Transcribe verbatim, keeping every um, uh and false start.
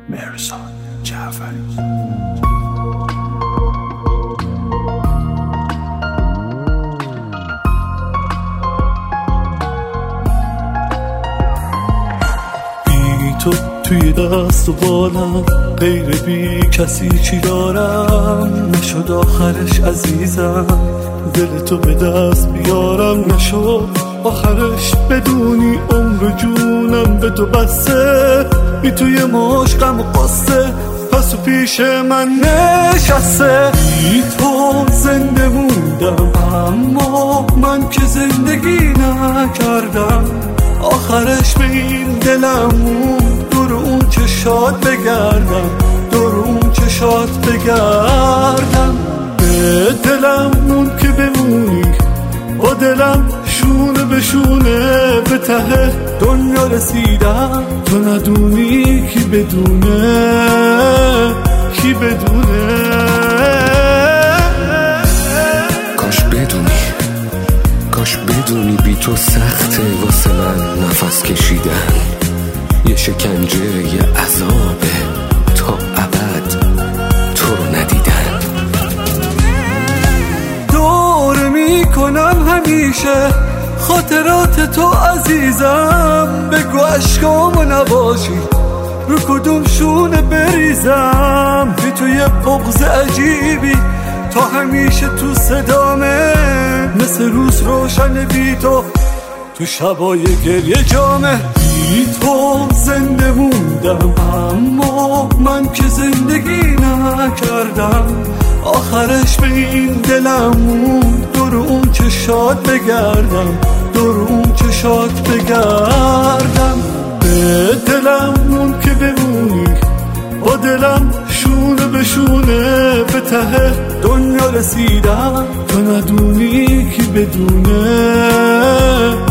مرزا جعفری. تو توی دست و بالم غیر بی کسی چی دارم، نشد آخرش عزیزم دل تو به دست بیارم، نشد آخرش بدونی عمر جونم به تو بسته، بی توی مشقم و قصه پس و پیش من نشسته. بی تو زنده موندم اما من که زندگی نکردم، آخرش به این دلم موند دور اون چشات بگردم، دور اون چشات بگردم. به دلم موند که بمونی با دلم شونه به شونه به ته دنیا رسیدم، تو ندونی کی بدونه کی بدونه. کاش بدونی کاش بدونی بی تو سخته واسه من نفس کشیدن، یه شکنجه یه عذابه تا ابد تو رو ندیدن. دور میکنم همیشه خاطرات تو عزیزم، بگو عشقامو نباشی رو کدوم شونه بریزم، بی تو یه بغض عجیبی تا همیشه تو صدامه، مثل روز روشن بی تو تو شبای گریه جامه. بی تو زنده موندم اما من که زندگی نکردم، آخرش به این دلم موند دور اون چشات بگردم، دور اون چشات بگردم. به دلم موند که بمونی با دلم شونه به شونه به ته دنیا رسیدم، تو ندونی کی بدونه